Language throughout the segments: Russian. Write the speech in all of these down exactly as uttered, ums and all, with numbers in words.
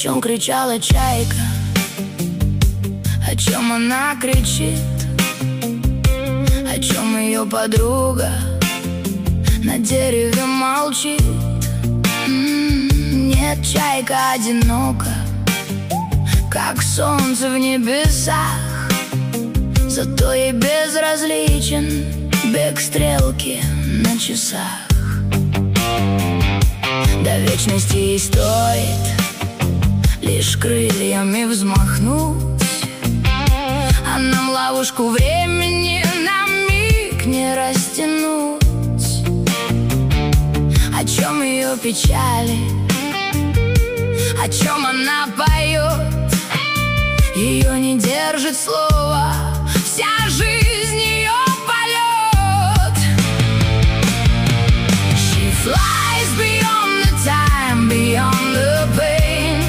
чем кричала чайка, о чем она кричит, о чем ее подруга на дереве молчит. М-м, нет, чайка одинока, как солнце в небесах, зато ей безразличен бег стрелки на часах. До вечности ей стоит лишь крыльями взмахнуть, а нам ловушку времени на миг не растянуть. О чем ее печали, о чем она поет, ее не держит слово, вся жизнь ее полет. She flies beyond the time, beyond the pain,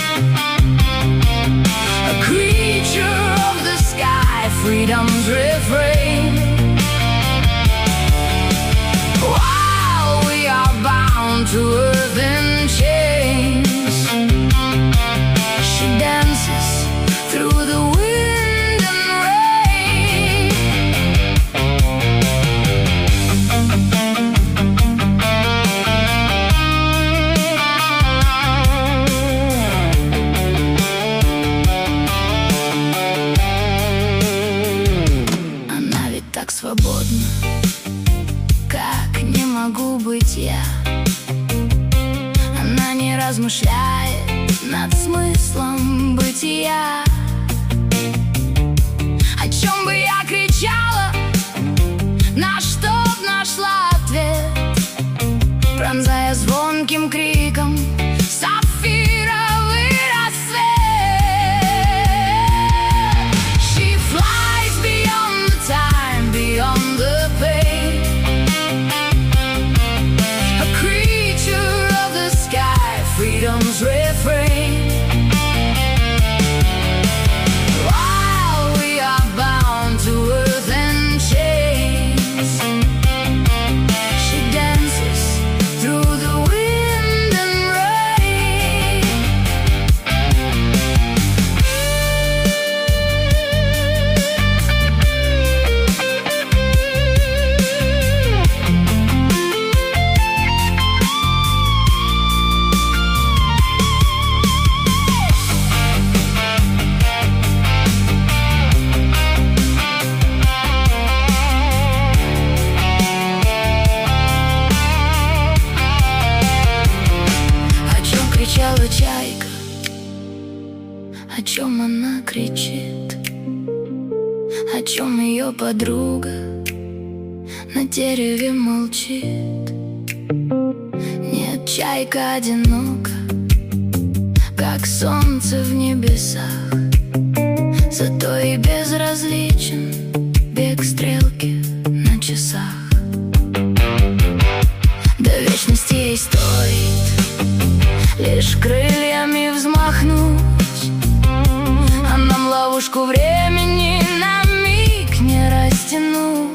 a creature of the sky, freedom's refrain. While we are bound to earth in chains, she dances through the wind and rain. Она ведь так свободна, как не могу быть я. Она не размышляет над смыслом бытия. О чем бы я кричала, на что б нашла ответ, пронзая звонким криком сапфировый рассвет. She flies beyond the time, beyond the pain, a creature of the sky, freedom's refrain. While we are bound to earth and chains, she dances through the wind and rain. О чем кричала чайка, о чем она кричит, о чем ее подруга на дереве молчит. Нет, чайка одинока, как солнце в небесах, зато и безразличен бег стрелки на часах. До вечности ей стоит лишь крыльями взмахнуть, а нам ловушку времени на миг не растянуть.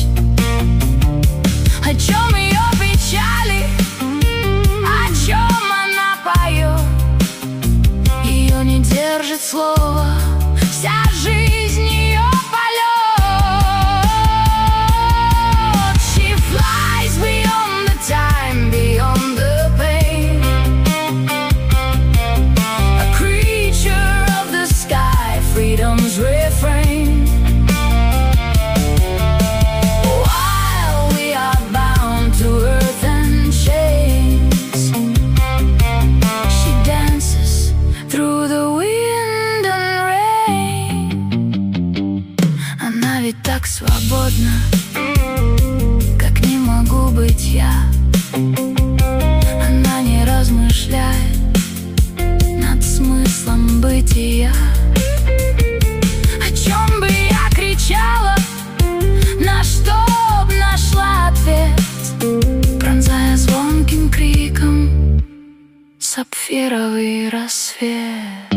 О чем ее печали, о чем она поет, ее не держит слово, вся жизнь ее полет. She flies beyond the time, beyond the pain, a creature of the sky, freedom's refrain. While we are bound to earth and chains, she dances through the wind and rain. Она ведь так свободна, как не могу быть я. Она не размышляет над смыслом бытия. О чем бы я кричала, на что б нашла ответ, пронзая звонким криком сапфировый рассвет.